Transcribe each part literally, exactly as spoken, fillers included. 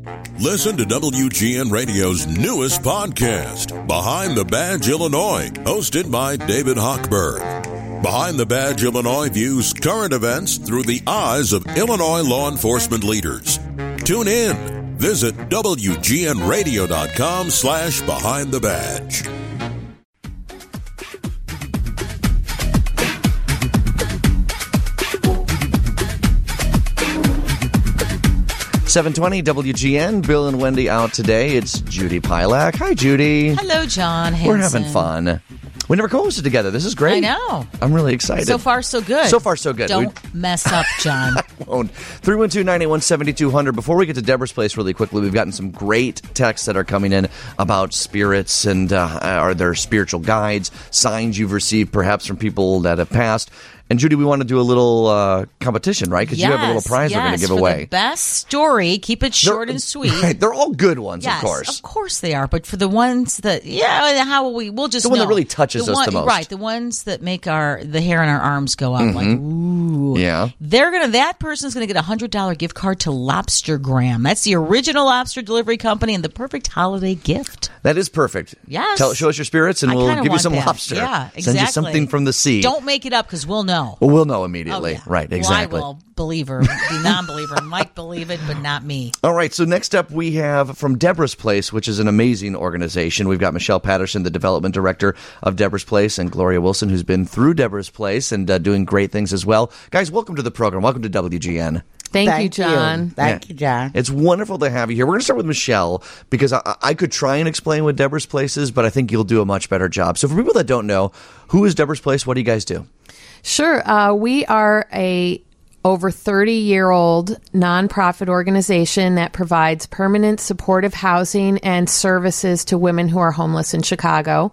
Listen to W G N Radio's newest podcast, Behind the Badge Illinois, hosted by David Hochberg. Behind the Badge Illinois views current events through the eyes of Illinois law enforcement leaders. Tune in. Visit W G N radio dot com slash behind the badge. seven twenty W G N, Bill and Wendy out today. It's Judy Pilak. Hi, Judy. Hello, John Hanson. We're having fun. We never co-hosted together. This is great. I know. I'm really excited. So far, so good. So far, so good. Don't we... mess up, John. I won't. three one two, nine eight one, seven two zero zero. Before we get to Deborah's Place really quickly, we've gotten some great texts that are coming in about spirits and uh, are there spiritual guides, signs you've received perhaps from people that have passed. And, Judy, we want to do a little uh, competition, right? Because yes, you have a little prize yes, we're going to give for away. The best story. Keep it short they're, and sweet. Right, they're all good ones, yes, of course. Of course they are. But for the ones that, yeah, how will we, we'll just The one know. that really touches the us one, the most. Right, the ones that make our the hair on our arms go up. Mm-hmm. Like, ooh. Yeah. They're gonna. That person's going to get a one hundred dollars gift card to Lobstergram. That's the original lobster delivery company and the perfect holiday gift. That is perfect. Yes. Tell, show us your spirits and I we'll kinda give you want some that. lobster. Yeah, exactly. Send you something from the sea. Don't make it up because we'll know. Well, we'll know immediately. Oh, yeah. Right, exactly. Well, I will. Believer. The non-believer might believe it, but not me. All right, so next up we have from Deborah's Place, which is an amazing organization. We've got Michelle Patterson, the development director of Deborah's Place, and Gloria Wilson, who's been through Deborah's Place and uh, doing great things as well. Guys, welcome to the program. Welcome to W G N. Thank, Thank you, John. You. Thank Yeah. you, John. It's wonderful to have you here. We're going to start with Michelle because I, I could try and explain what Deborah's Place is, but I think you'll do a much better job. So for people that don't know, who is Deborah's Place? What do you guys do? Sure. Uh, we are a over thirty-year-old nonprofit organization that provides permanent supportive housing and services to women who are homeless in Chicago.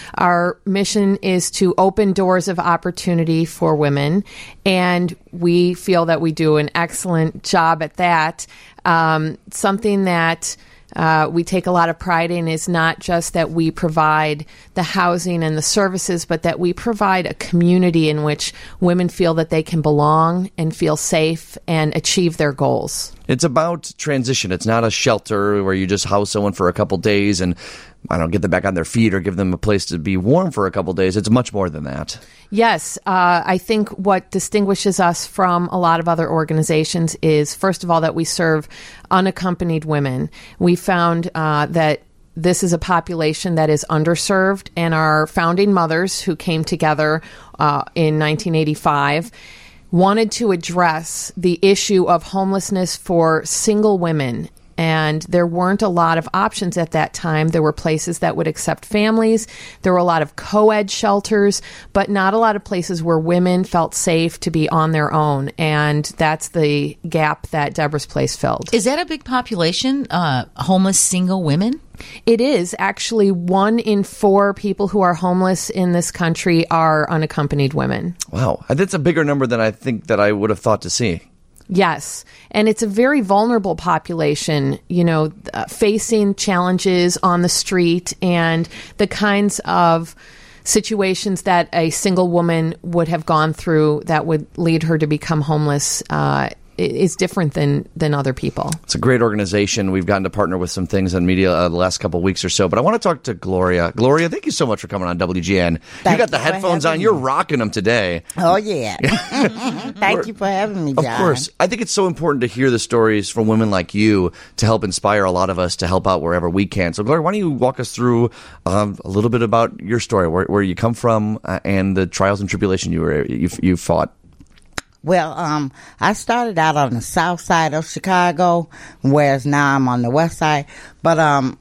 Our mission is to open doors of opportunity for women, and we feel that we do an excellent job at that. Um, something that Uh, we take a lot of pride in is not just that we provide the housing and the services, but that we provide a community in which women feel that they can belong and feel safe and achieve their goals. It's about transition. It's not a shelter where you just house someone for a couple days and, I don't know, get them back on their feet or give them a place to be warm for a couple days. It's much more than that. Yes. Uh, I think what distinguishes us from a lot of other organizations is, first of all, that we serve unaccompanied women. We found uh, that this is a population that is underserved, and our founding mothers, who came together uh, in nineteen eighty-five, wanted to address the issue of homelessness for single women. And there weren't a lot of options at that time. There were places that would accept families. There were a lot of co-ed shelters, but not a lot of places where women felt safe to be on their own. And that's the gap that Deborah's Place filled. Is that a big population, uh, homeless single women? It is. Actually, one in four people who are homeless in this country are unaccompanied women. Wow. That's a bigger number than I think that I would have thought to see. Yes. And it's a very vulnerable population, you know, uh, facing challenges on the street and the kinds of situations that a single woman would have gone through that would lead her to become homeless uh, is different than, than other people. It's a great organization. We've gotten to partner with some things on media uh, the last couple of weeks or so. But I want to talk to Gloria. Gloria, thank you so much for coming on W G N. Thank you got the you for headphones on. having You're me. rocking them today. Oh, yeah. Thank you for having me, John. Of course. I think it's so important to hear the stories from women like you to help inspire a lot of us to help out wherever we can. So, Gloria, why don't you walk us through um, a little bit about your story, where, where you come from, uh, and the trials and tribulation you were you, you fought. Well, um, I started out on the south side of Chicago, whereas now I'm on the west side. But um,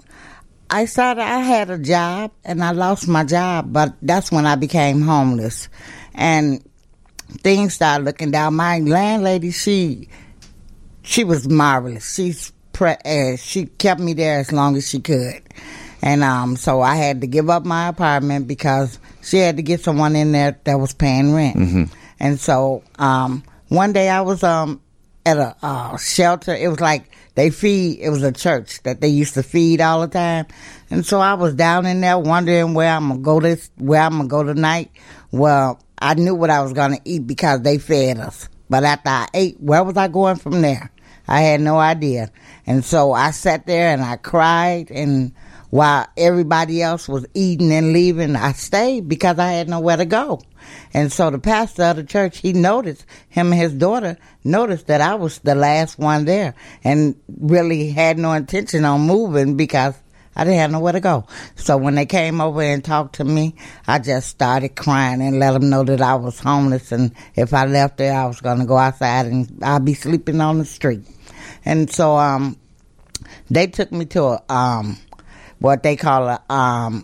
I started, I had a job, and I lost my job, but that's when I became homeless. And things started looking down. My landlady, she she was marvelous. She's pre- uh, she kept me there as long as she could. And um, so I had to give up my apartment because she had to get someone in there that was paying rent. Mm-hmm. And so um, one day I was um, at a uh, shelter. It was like they feed, it was a church that they used to feed all the time. And so I was down in there wondering where I'm going to go this, where I'm going to go tonight. Well, I knew what I was going to eat because they fed us. But after I ate, where was I going from there? I had no idea. And so I sat there and I cried, and while everybody else was eating and leaving, I stayed because I had nowhere to go. And so the pastor of the church, he noticed, him and his daughter noticed that I was the last one there and really had no intention on moving because I didn't have nowhere to go. So when they came over and talked to me, I just started crying and let them know that I was homeless, and if I left there, I was going to go outside and I'd be sleeping on the street. And so um, they took me to a, um, what they call a, um,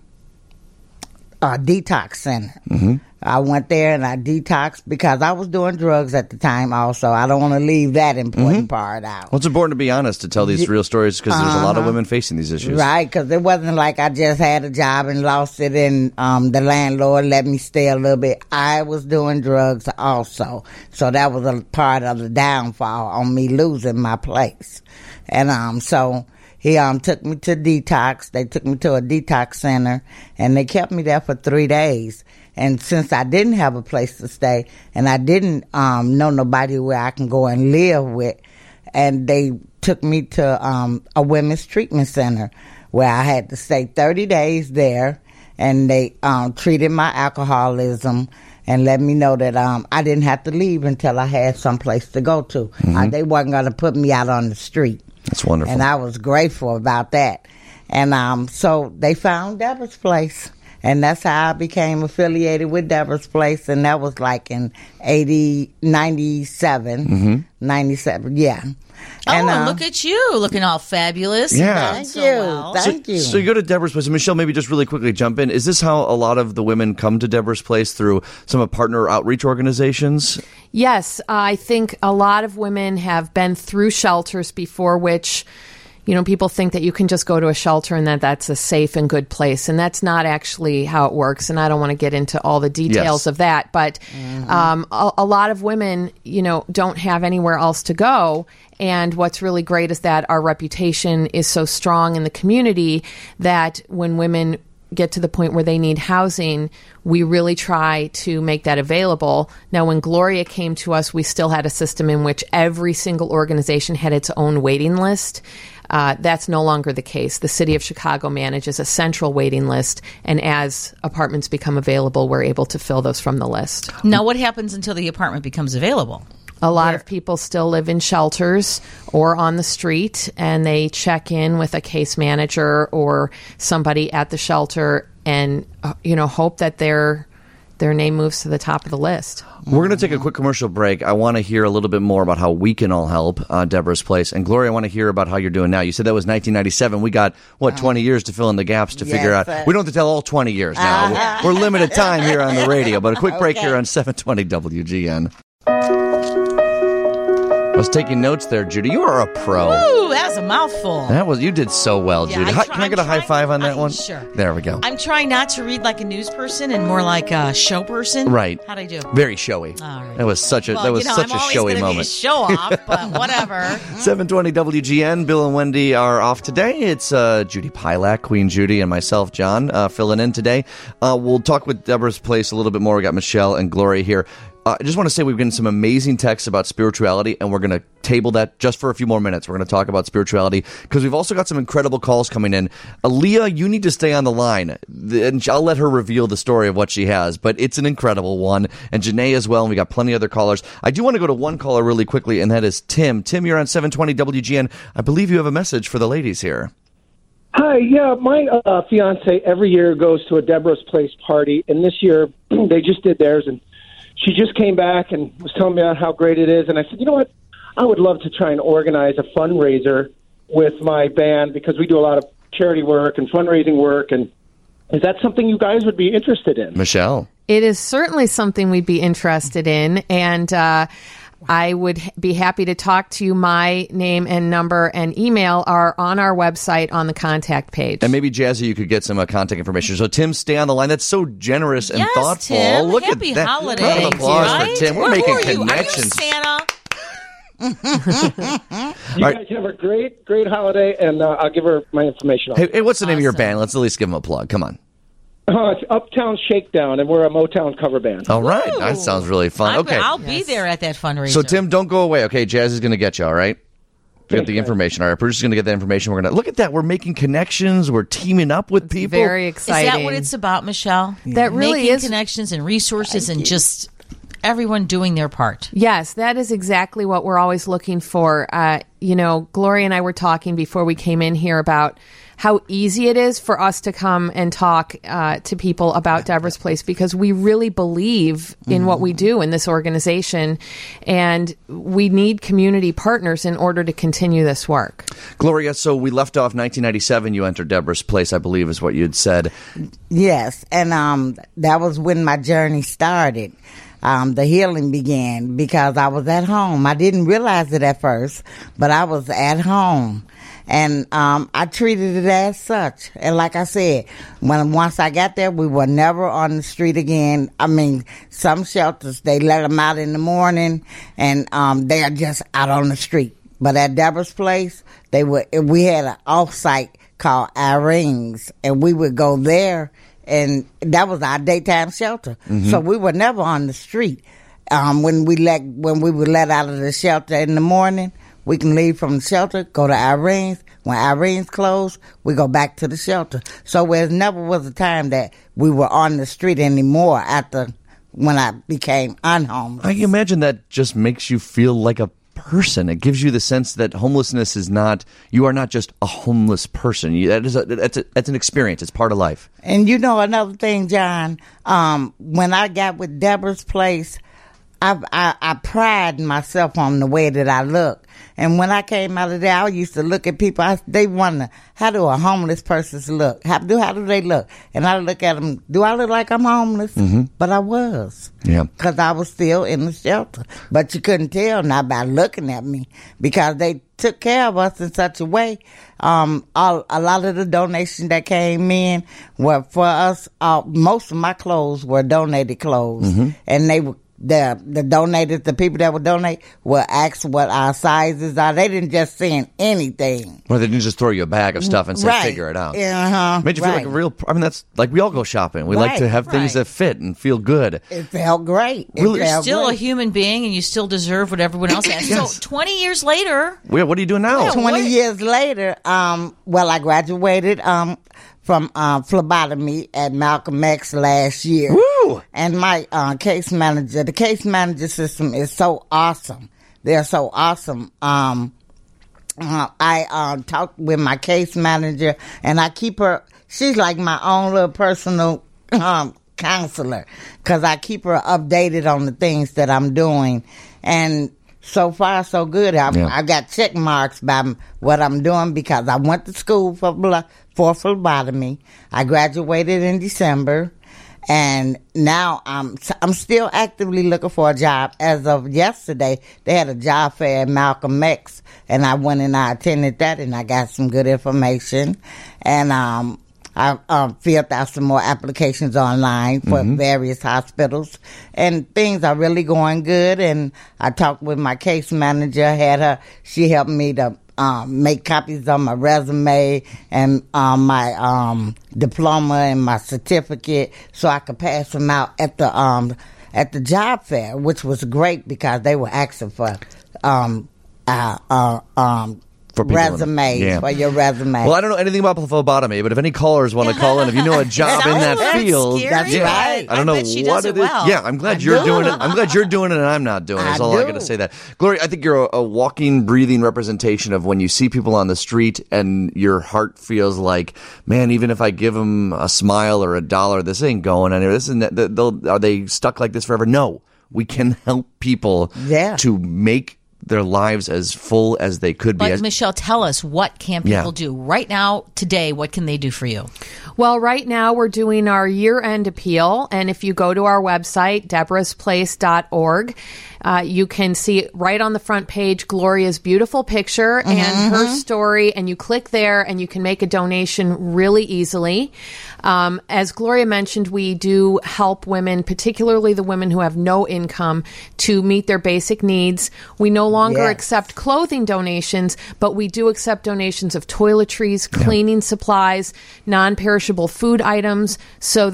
a detox center. Mm-hmm. I went there and I detoxed because I was doing drugs at the time also. I don't want to leave that important mm-hmm. part out. Well, it's important to be honest, to tell these real stories, because there's uh-huh. a lot of women facing these issues. Right, because it wasn't like I just had a job and lost it and um, the landlord let me stay a little bit. I was doing drugs also. So that was a part of the downfall on me losing my place. And um, so he um took me to detox. They took me to a detox center, and they kept me there for three days. And since I didn't have a place to stay, and I didn't um, know nobody where I can go and live with, and they took me to um, a women's treatment center where I had to stay thirty days there, and they um, treated my alcoholism and let me know that um, I didn't have to leave until I had some place to go to. Mm-hmm. Uh, they wasn't going to put me out on the street. That's wonderful. And I was grateful about that. And um, so they found Deborah's Place. And that's how I became affiliated with Deborah's Place. And that was like in eighty, ninety-seven, mm-hmm. ninety-seven, yeah. And, oh, uh, look at you, looking all fabulous. Yeah. Thank so you. Well. Thank so, you. So you go to Deborah's Place. And Michelle, maybe just really quickly jump in. Is this how a lot of the women come to Deborah's Place, through some of partner outreach organizations? Yes. Uh, I think a lot of women have been through shelters before, which, you know, people think that you can just go to a shelter and that that's a safe and good place. And that's not actually how it works. And I don't want to get into all the details yes. of that. But mm-hmm. um, a, a lot of women, you know, don't have anywhere else to go. And what's really great is that our reputation is so strong in the community that when women get to the point where they need housing, we really try to make that available. Now, when Gloria came to us, we still had a system in which every single organization had its own waiting list. Uh, that's no longer the case. The city of Chicago manages a central waiting list, and as apartments become available, we're able to fill those from the list. Now, what happens until the apartment becomes available? A lot of people still live in shelters or on the street, and they check in with a case manager or somebody at the shelter and, uh, you know, hope that their their name moves to the top of the list. We're going to take a quick commercial break. I want to hear a little bit more about how we can all help uh, Deborah's Place. And Gloria, I want to hear about how you're doing now. You said that was nineteen ninety-seven. We got, what, twenty years to fill in the gaps to yes, figure out. Sir. We don't have to tell all twenty years now. Uh-huh. We're, we're limited time here on the radio. But a quick break okay. here on seven twenty W G N. I was taking notes there, Judy. You are a pro. Ooh, that was a mouthful. That was, you did so well, yeah, Judy. I Hi, try, can I get I'm a high trying, five on that I, one? Sure. There we go. I'm trying not to read like a news person and more like a show person. Right. How'd I do? Very showy. All right. That was such a well, that was you know, such I'm a showy be moment. A show off, but whatever. seven twenty W G N. Bill and Wendy are off today. It's uh, Judy Pilak, Queen Judy, and myself, John, uh, filling in today. Uh, we'll talk with Deborah's Place a little bit more. We got Michelle and Gloria here. Uh, I just want to say we've gotten some amazing texts about spirituality, and we're going to table that just for a few more minutes. We're going to talk about spirituality because we've also got some incredible calls coming in. Aaliyah, you need to stay on the line, and I'll let her reveal the story of what she has, but it's an incredible one. And Janae as well, and we got plenty of other callers. I do want to go to one caller really quickly, and that is Tim. Tim, you're on seven twenty W G N. I believe you have a message for the ladies here. Hi, yeah, my uh, fiance every year goes to a Deborah's Place party, and this year they just did theirs, and she just came back and was telling me about how great it is. And I said, you know what? I would love to try and organize a fundraiser with my band because we do a lot of charity work and fundraising work. And is that something you guys would be interested in? Michelle. It is certainly something we'd be interested in. And uh, I would be happy to talk to you. My name and number and email are on our website on the contact page. And maybe, Jazzy, you could get some uh, contact information. So, Tim, stay on the line. That's so generous and yes, thoughtful. Tim. Look Happy at that. holidays, Round of applause right? for Tim. We're Where making are you? connections. Are you Santa? You All guys have a great, great holiday, and uh, I'll give her my information. Hey, hey, what's the name of your Awesome. band? Let's at least give them a plug. Come on. Uh, it's Uptown Shakedown, and we're a Motown cover band. All right. Ooh. That sounds really fun. I'm- Okay. I'll be there at that fundraiser. So, Tim, don't go away. Okay, Jazz is going to get you, all right? We got the information. All right, we're just going to get that information. We're going to look at that. We're making connections. We're teaming up with It's people. very exciting. Is that what it's about, Michelle? That really Making is connections and resources and just everyone doing their part. Yes, that is exactly what we're always looking for. Uh, you know, Gloria and I were talking before we came in here about how easy it is for us to come and talk uh, to people about Deborah's Place, because we really believe in mm-hmm. what we do in this organization, and we need community partners in order to continue this work. Gloria, so we left off nineteen ninety-seven. You entered Deborah's Place, I believe is what you had said. Yes, and um, that was when my journey started. Um, the healing began because I was at home. I didn't realize it at first, but I was at home. And um, I treated it as such. And like I said, when once I got there, we were never on the street again. I mean, some shelters, they let them out in the morning, and um, they are just out on the street. But at Deborah's Place, they were. We had an off-site called Irene's, and we would go there, and that was our daytime shelter. Mm-hmm. So we were never on the street. Um, when we let when we were let out of the shelter in the morning, we can leave from the shelter, go to Irene's. When Irene's closed, we go back to the shelter. So there never was a time that we were on the street anymore after when I became unhomeless. I imagine that just makes you feel like a person. It gives you the sense that homelessness is not, you are not just a homeless person. You, that is a, that's, a, that's an experience. It's part of life. And you know another thing, John, um, when I got with Deborah's Place, I, I, I pride myself on the way that I look. And when I came out of there, I used to look at people. I, they wonder, how do a homeless person look? How do how do they look? And I look at them. Do I look like I'm homeless? Mm-hmm. But I was. Yeah. Because I was still in the shelter. But you couldn't tell not by looking at me, because they took care of us in such a way. Um, all, a lot of the donations that came in were for us. Uh, most of my clothes were donated clothes, mm-hmm. and they were. The the donators, the people that would donate, will ask what our sizes are. They didn't just send anything. Well, they didn't just throw you a bag of stuff and say, right. figure it out. Uh-huh. Made you right. feel like a real, I mean, that's like we all go shopping. We right. like to have things right. that fit and feel good. It felt great. It Really? You're felt still great. a human being, and you still deserve what everyone else has. Yes. So twenty years later. Well, what are you doing now? Yeah, Twenty what? years later, um, well, I graduated um, from uh, phlebotomy at Malcolm X last year. Woo! And my uh, case manager, the case manager system is so awesome. They're so awesome. Um, uh, I uh, talked with my case manager, and I keep her, she's like my own little personal um, counselor, because I keep her updated on the things that I'm doing. And so far, so good. I, Yeah. I got check marks by what I'm doing, because I went to school for blo- for phlebotomy. I graduated in December, and now I'm I'm still actively looking for a job. As of yesterday, they had a job fair at Malcolm X, and I went and I attended that, and I got some good information, and um. I um, filled out some more applications online for mm-hmm. various hospitals, and things are really going good. And I talked with my case manager, had her, she helped me to um, make copies of my resume and um, my um, diploma and my certificate, so I could pass them out at the um, at the job fair, which was great, because they were asking for um, uh, uh, um. For people resumes, yeah. for your resume. Well, I don't know anything about phlebotomy, but if any callers want to call in, if you know a job in that Sounds field, scary, that's yeah, right. I don't I know bet she what does it it is. well. Yeah, I'm glad I you're do. doing it. I'm glad you're doing it, and I'm not doing it. That's I all I do. got to say. That, Gloria, I think you're a, a walking, breathing representation of when you see people on the street, and your heart feels like, man, even if I give them a smile or a dollar, this ain't going anywhere. This isn't. They'll, are they stuck like this forever? No, we can help people Yeah. to make their lives as full as they could be. But As, Michelle, tell us, what can people Yeah. do right now, today? What can they do for you? Well, right now we're doing our year-end appeal, and if you go to our website, deborahs place dot org, uh, you can see right on the front page Gloria's beautiful picture Mm-hmm. and her story, and you click there and you can make a donation really easily. Um, as Gloria mentioned, we do help women, particularly the women who have no income, to meet their basic needs. We no longer Yes. accept clothing donations, but we do accept donations of toiletries, cleaning supplies, non-perishable food items. So there's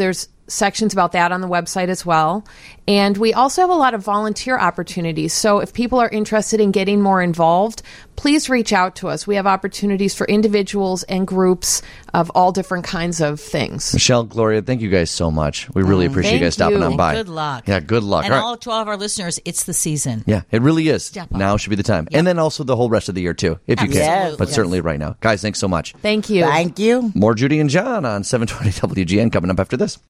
sections about that on the website as well. And we also have a lot of volunteer opportunities. So if people are interested in getting more involved, please reach out to us. We have opportunities for individuals and groups of all different kinds of things. Michelle, Gloria, thank you guys so much. We really appreciate you Thank guys stopping you. on by. Good luck. Yeah, good luck. And All right. all to all of our listeners, it's the season. Yeah, it really is. Step up. Now should be the time. And then also the whole rest of the year, too, if you can. Absolutely. But Yes. certainly right now. Guys, thanks so much. Thank you. Thank you. More Judy and John on seven twenty W G N coming up after this.